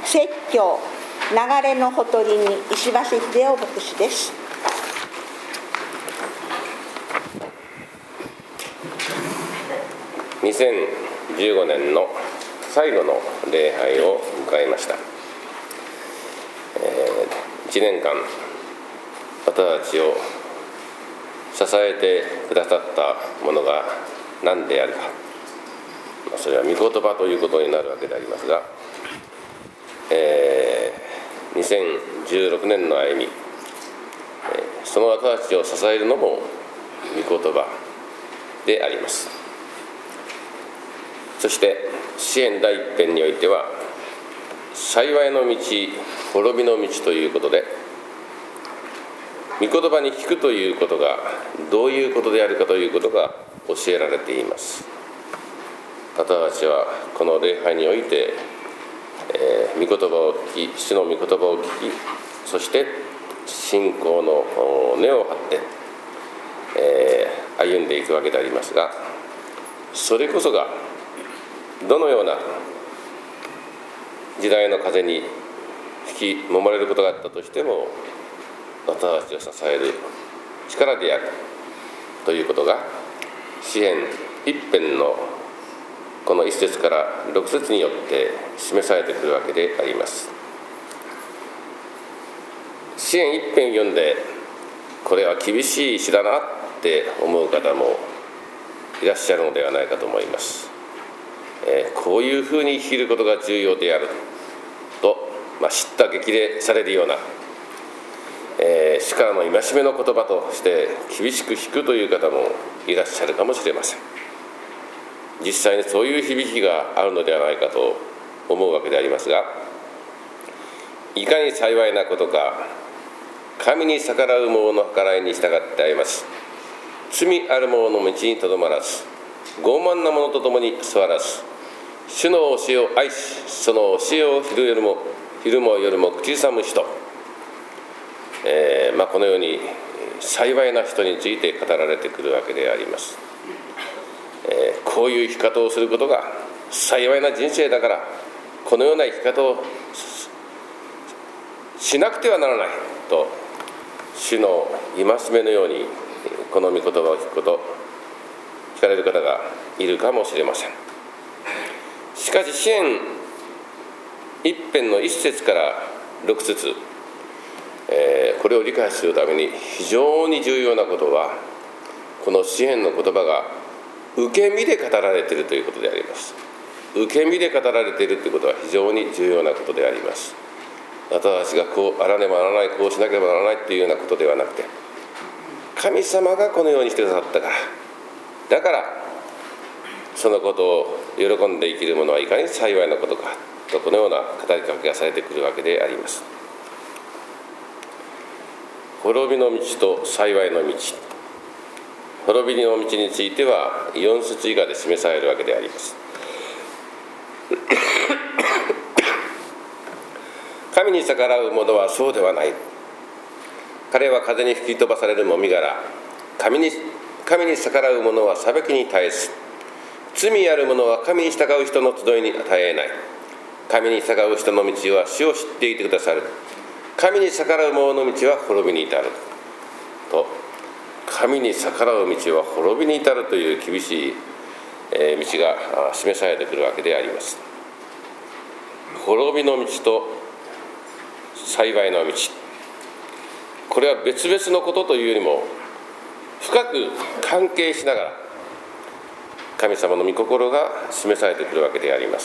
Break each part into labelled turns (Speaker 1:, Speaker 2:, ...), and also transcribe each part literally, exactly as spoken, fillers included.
Speaker 1: 説教流れのほとりに石橋秀夫牧師です。
Speaker 2: にせんじゅうごねんの最後の礼拝を迎えました。えー、いちねんかん私たちを支えてくださったものが何であるか、それは御言葉ということになるわけでありますが、えー、にせんじゅうろくねんの歩み、えー、その私たちを支えるのも御言葉であります。そして詩編第一編においては、幸いの道、滅びの道ということで、御言葉に聞くということがどういうことであるかということが教えられています。私たちはこの礼拝において、えー、御言葉を聞き、主の御言葉を聞き、そして信仰の根を張って、えー、歩んでいくわけでありますが、それこそがどのような時代の風に引き揉まれることがあったとしても、私たちを支える力であるということが、詩編一編のこの一節から六節によって示されてくるわけであります。詩編一編読んで、これは厳しい詩だなって思う方もいらっしゃるのではないかと思います。えー、こういうふうに生きることが重要であると、まあ、知った激励されるような、えー、主からの戒めの言葉として厳しく引くという方もいらっしゃるかもしれません。実際にそういう響きがあるのではないかと思うわけでありますが、いかに幸いなことか、神に逆らう者の計らいに従って歩ます。罪ある者の道にとどまらず、傲慢な者と共に座らず、主の教えを愛し、その教えを昼夜も昼も夜も口ずさむ人、えーまあ、このように幸いな人について語られてくるわけであります。えー、こういう生き方をすることが幸いな人生だから、このような生き方をしなくてはならないと、主の戒めのようにこの御言葉を聞くこと、聞かれる方がいるかもしれません。しかし詩編一編の一節から六節、えー、これを理解するために非常に重要なことは、この詩編の言葉が受け身で語られているということであります。受け身で語られているということは非常に重要なことであります。私たちがこうあらねばならない、こうしなければならないというようなことではなくて、神様がこのようにしてくださったから、だからそのことを喜んで生きる者はいかに幸いなことかと、このような語りかけがされてくるわけであります。滅びの道と幸いの道、滅びの道についてはよん節以下で示されるわけであります。神に逆らう者はそうではない。彼は風に吹き飛ばされるもみ殻。神に神に逆らう者は裁きに耐えず、罪ある者は神に従う人の集いに耐えない。神に従う人の道は主を知っていてくださる。神に逆らう者の道は滅びに至ると、神に逆らう道は滅びに至るという厳しい道が示されてくるわけであります。滅びの道と幸いの道、これは別々のことというよりも深く関係しながら神様の御心が示されてくるわけであります。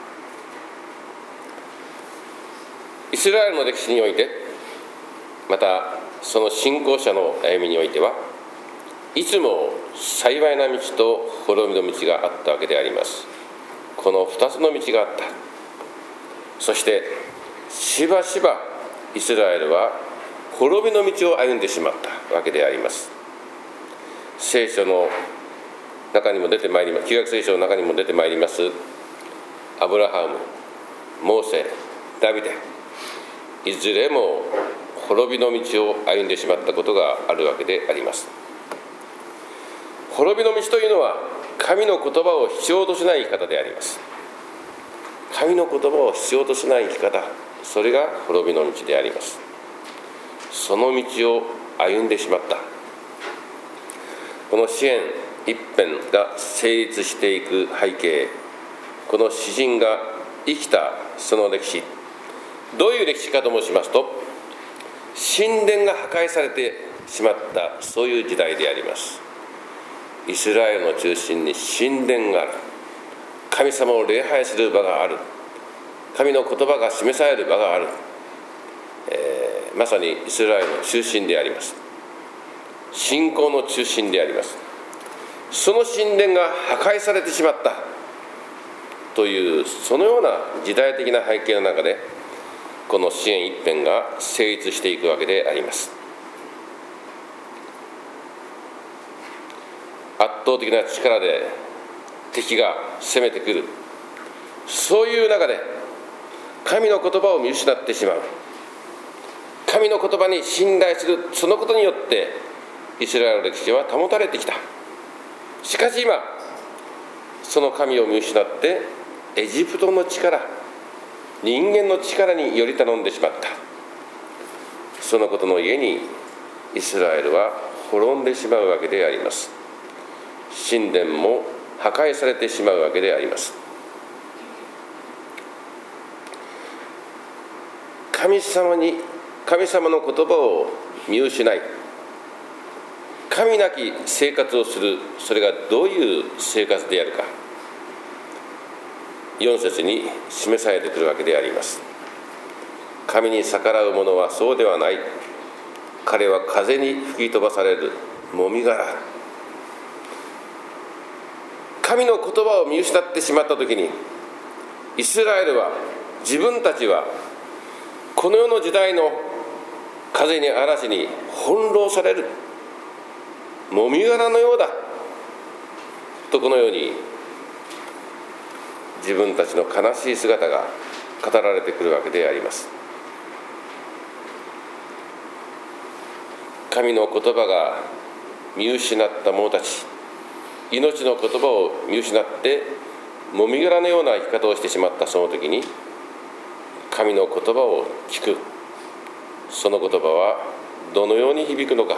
Speaker 2: イスラエルの歴史において、またその信仰者の歩みにおいては、いつも幸いな道と滅びの道があったわけであります。この二つの道があった。そしてしばしばイスラエルは滅びの道を歩んでしまったわけであります。聖書の中にも出てまいります、旧約聖書の中にも出てまいりますアブラハム、モーセ、ダビデ、いずれも滅びの道を歩んでしまったことがあるわけであります。滅びの道というのは神の言葉を必要としない生き方であります。 神の言葉を必要としない生き方、それが滅びの道であります。その道を歩んでしまった。この詩篇一編が成立していく背景、この詩人が生きたその歴史、どういう歴史かと申しますと、神殿が破壊されてしまった、そういう時代であります。イスラエルの中心に神殿がある。神様を礼拝する場がある。神の言葉が示される場がある。えー、まさにイスラエルの中心であります。信仰の中心であります。その神殿が破壊されてしまったという、そのような時代的な背景の中で、この詩篇一編が成立していくわけであります。圧倒的な力で敵が攻めてくる、そういう中で神の言葉を見失ってしまう。神の言葉に信頼する、そのことによってイスラエルの歴史は保たれてきた。しかし今、その神を見失ってエジプトの力、人間の力により頼んでしまった。そのことのゆえにイスラエルは滅んでしまうわけであります。神殿も破壊されてしまうわけであります。神様に神様の言葉を見失い、神なき生活をする、それがどういう生活であるか、よん節に示されてくるわけであります。神に逆らう者はそうではない。彼は風に吹き飛ばされるもみ殻。神の言葉を見失ってしまったときに、イスラエルは、自分たちはこの世の時代の風に嵐に翻弄されるもみ殻のようだと、このように自分たちの悲しい姿が語られてくるわけであります。神の言葉が見失った者たち、命の言葉を見失ってもみ殻のような生き方をしてしまったその時に、神の言葉を聞く、その言葉はどのように響くのか、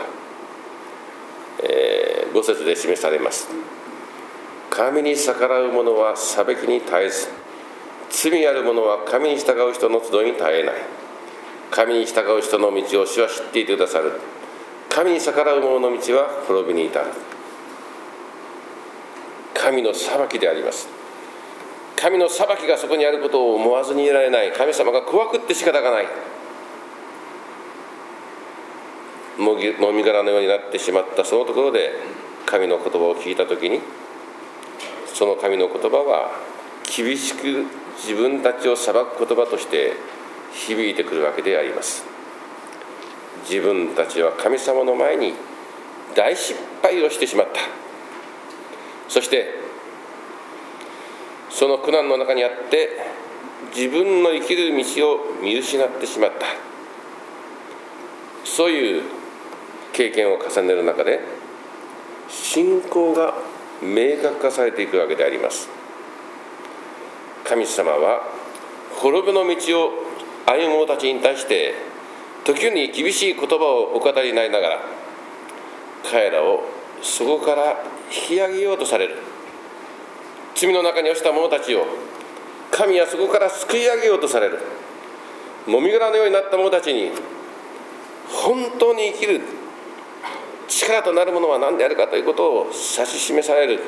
Speaker 2: えー、ご節で示されます。神に逆らう者は裁きに耐えず、罪ある者は神に従う人の集いに耐えない。神に従う人の道を主は知っていてくださる。神に逆らう者の道は滅びに至る。神の裁きであります。神の裁きがそこにあることを思わずにいられない。神様が怖くって仕方がない。もみ殻のようになってしまったそのところで、神の言葉を聞いたときに、その神の言葉は厳しく自分たちを裁く言葉として響いてくるわけであります。自分たちは神様の前に大失敗をしてしまった。そしてその苦難の中にあって自分の生きる道を見失ってしまった。そういう経験を重ねる中で、信仰が明確化されていくわけであります。神様は滅びの道を歩む者たちに対して時に厳しい言葉をお語りになりながら、彼らをそこから引き上げようとされる。罪の中に落ちた者たちを神はそこから救い上げようとされる。もみ殻のようになった者たちに本当に生きる力となるものは何であるかということを指し示される。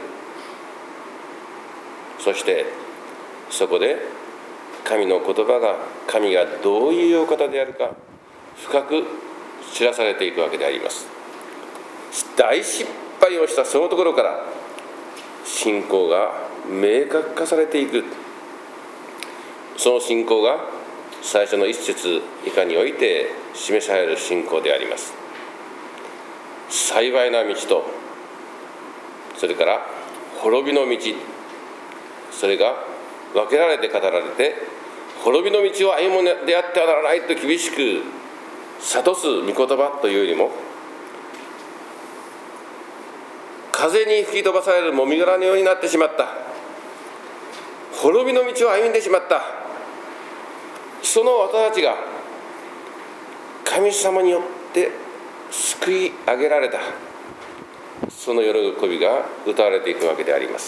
Speaker 2: そしてそこで神の言葉が、神がどういうお方であるか深く知らされていくわけであります。大失敗をしたそのところから信仰が明確化されていく。その信仰が最初の一節以下において示される信仰であります。幸いな道と、それから滅びの道、それが分けられて語られて、滅びの道を歩むのであってはならないと厳しく諭す御言葉というよりも、風に吹き飛ばされるもみ殻のようになってしまった、 滅びの道を歩んでしまった。その私たちが神様によって救い上げられた、その喜びが歌われていくわけであります。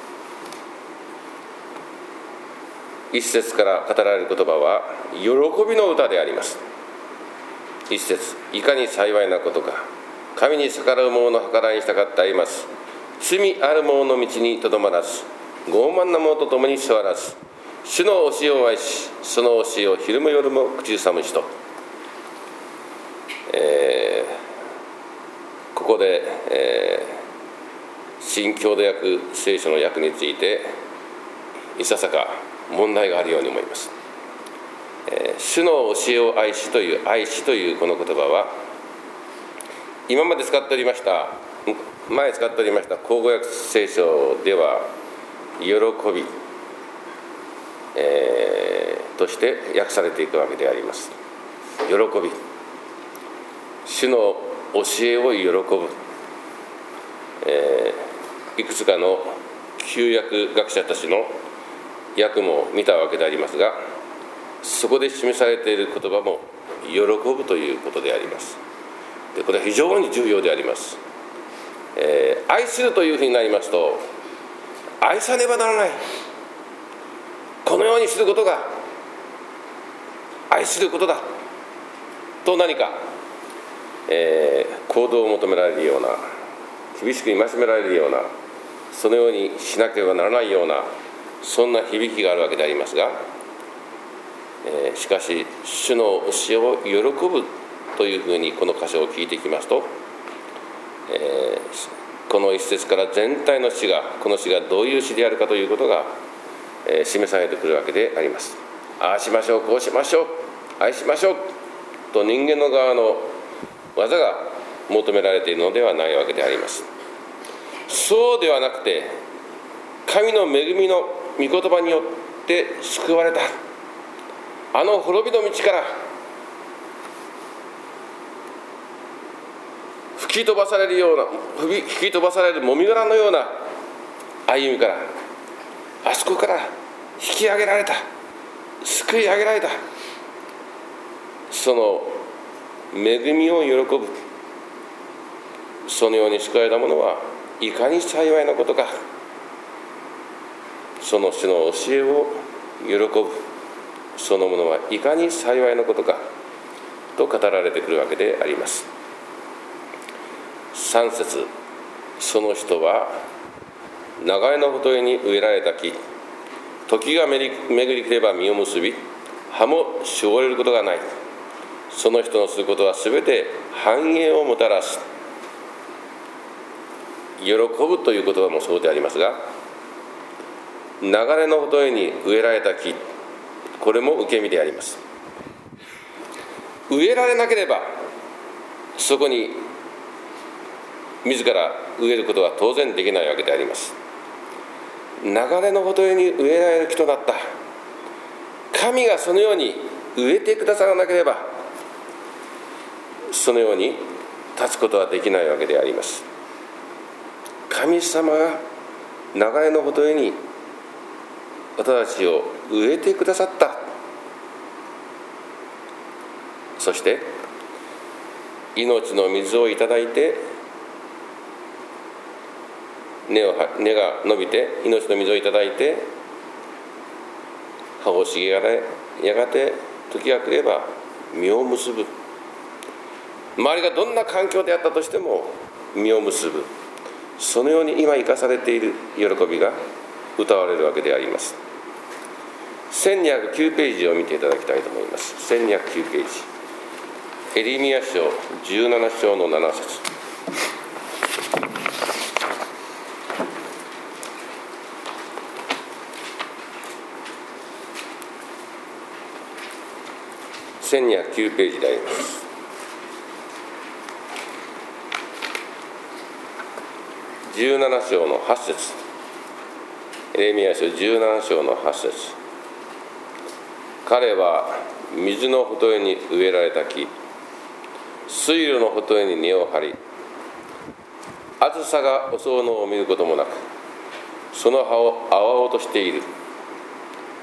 Speaker 2: 一節から語られる言葉は喜びの歌であります。一節、いかに幸いなことか、神に逆らう者の計らいに従って歩ます。罪ある者の道にとどまらず、傲慢な者と共に座らず、主の教えを愛し、その教えを昼も夜も口ずさむ人。えー、ここで、えー、新共同訳聖書の訳についていささか問題があるように思います。えー、主の教えを愛しという愛しというこの言葉は、今まで使っておりました前使っておりました口語訳聖書では喜び、えー、として訳されていくわけであります。喜び、主の教えを喜ぶ、えー、いくつかの旧約学者たちの訳も見たわけでありますが、そこで示されている言葉も喜ぶということであります。でこれは非常に重要であります。えー、愛するというふうになりますと、愛さねばならない、このようにすることが愛することだと何か、えー、行動を求められるような、厳しく戒められるような、そのようにしなければならないような、そんな響きがあるわけでありますが、えー、しかし主の教えを喜ぶというふうにこの箇所を聞いていきますと、えー、この一節から全体の詩が、この詩がどういう詩であるかということが、えー、示されてくるわけであります。ああしましょう、こうしましょう、愛しましょうと人間の側の技が求められているのではないわけであります。そうではなくて、神の恵みの御言葉によって救われた、あの滅びの道から吹き飛ばされるような、吹き飛ばされるもみ殻のような歩みから、あそこから引き上げられた、救い上げられた、その恵みを喜ぶ、そのように救われた者はいかに幸いなことか、その主の教えを喜ぶそのものはいかに幸いなことかと語られてくるわけであります。さん節、その人は流れのほとりに植えられた木、時が巡り来れば実を結び、葉もしおれることがない。その人のすることはすべて繁栄をもたらす。喜ぶという言葉もそうでありますが、流れのほとりに植えられた木、これも受け身であります。植えられなければそこに自ら植えることは当然できないわけであります。流れのほとりに植えられる木となった、神がそのように植えてくださらなければそのように立つことはできないわけであります。神様が流れのほとりに私たちを植えてくださった。そして命の水をいただいて、根を根が伸びて命の水をいただいて、葉を茂られ、やがて時が来れば実を結ぶ。周りがどんな環境であったとしても実を結ぶ、そのように今生かされている喜びが歌われるわけであります。せんにひゃくきゅうページを見ていただきたいと思います。せんにひゃくきゅうページ、エレミヤ書じゅうなな章のなな節。せんにひゃくきゅうページであります。じゅうなな章のはち節、エレミヤ書じゅうなな章のはち節。彼は水のほとりに植えられた木、水路のほとりに根を張り、暑さが襲うのを見ることもなく、その葉を青々としている。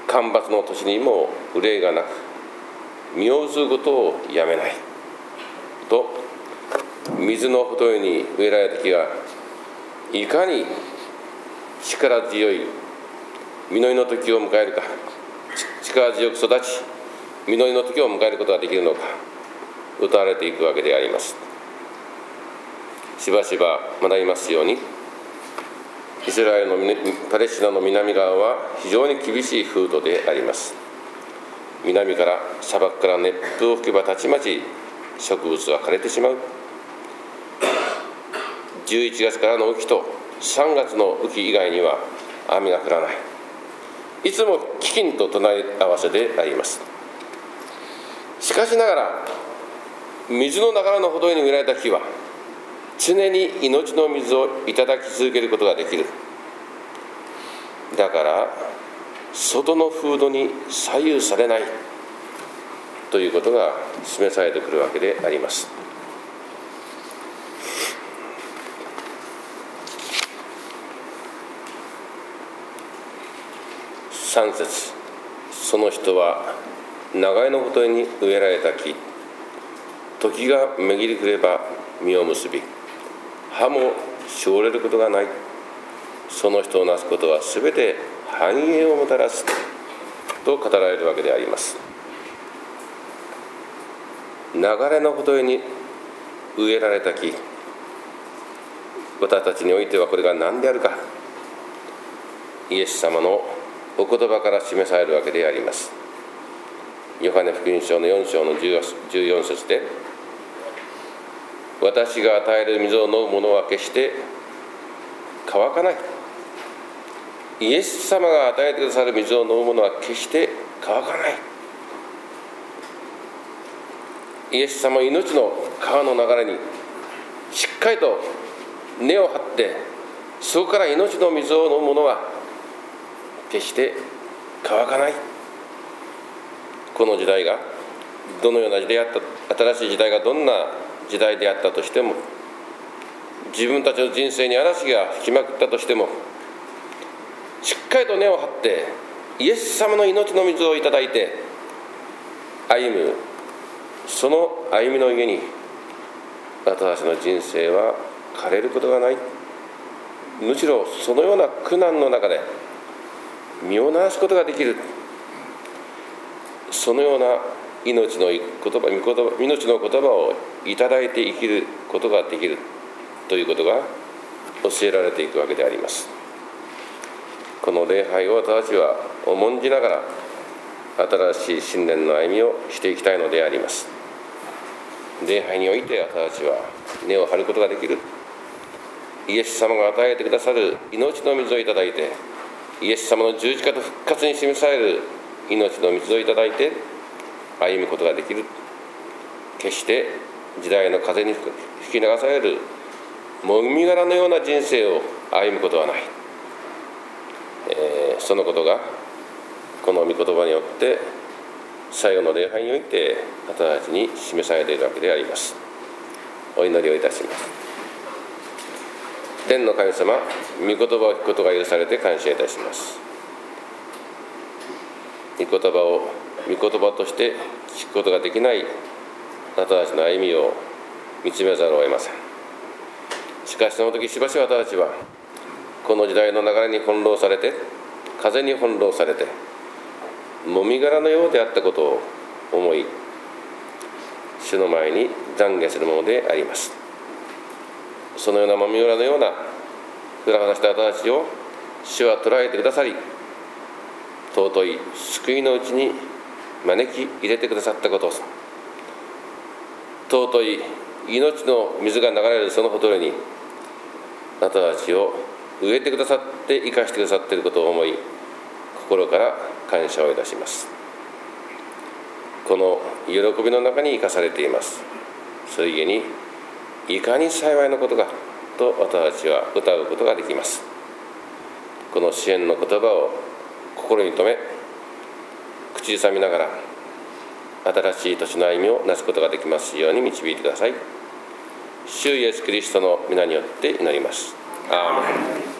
Speaker 2: 干ばつの年にも憂いがなく、実を結ぶことをやめないと、水のほとりに植えられた木がいかに力強い実りの時を迎えるか、力強く育ち実りの時を迎えることができるのか、歌われていくわけであります。しばしば学びますように、イスラエルのパレスチナの南側は非常に厳しい風土であります。南から砂漠から熱風を吹けばたちまち植物は枯れてしまう。じゅういちがつからの雨季とさんがつの雨季以外には雨が降らない。いつも飢饉と隣り合わせであります。しかしながら、水の流れのほどに植えられた木は常に命の水をいただき続けることができる。だから外の風土に左右されないということが示されてくるわけであります。さん節、その人は流れのほとりに植えられた木、時がめぎりくれば実を結び、葉もしおれることがない。その人をなすことはすべて繁栄をもたらすと語られるわけであります。流れのほとりに植えられた木、私たちにおいてはこれが何であるか、イエス様のお言葉から示されるわけであります。ヨハネ福音書のよん章のじゅうよん節で、私が与える水を飲む者は決して乾かない。イエス様が与えてくださる水を飲む者は決して乾かない。イエス様の命の川の流れにしっかりと根を張って、そこから命の水を飲む者は決して乾かない。この時代がどのような時代であった、新しい時代がどんな時代であったとしても、自分たちの人生に嵐が吹きまくったとしても、しっかりと根を張ってイエス様の命の水をいただいて歩む、その歩みの上に私たちの人生は枯れることがない。むしろそのような苦難の中で身をならすことができる、そのような命の言葉、御言葉、命の言葉をいただいて生きることができるということが教えられていくわけであります。この礼拝を私たちは重んじながら新しい新年の歩みをしていきたいのであります。礼拝において私たちは根を張ることができる。イエス様が与えてくださる命の水をいただいて、イエス様の十字架と復活に示される命の水をいただいて歩むことができる。決して時代の風に吹き流されるもみ殻のような人生を歩むことはない、えー、そのことがこの御言葉によって最後の礼拝において私たちに示されているわけであります。お祈りをいたします。天の神様、御言葉を聞くことが許されて感謝いたします。御言葉を御言葉として聞くことができない私たちの歩みを見つめざるを得ません。しかしその時しばしば私たちはこの時代の流れに翻弄されて、風に翻弄されて、もみ殻のようであったことを思い、主の前に懺悔するものであります。そのようなもみ殻のようなふらふらした私たちを主は捉えてくださり、尊い救いのうちに招き入れてくださったこと、尊い命の水が流れるそのほとりに私たちを植えてくださって生かしてくださっていることを思い、心から感謝をいたします。この喜びの中に生かされています。それゆえにいかに幸いなことかと私たちは歌うことができます。この支援の言葉を心に留め、口ずさみながら新しい年の歩みをなすことができますように導いてください。主イエスキリストの皆によって祈ります。アーメン。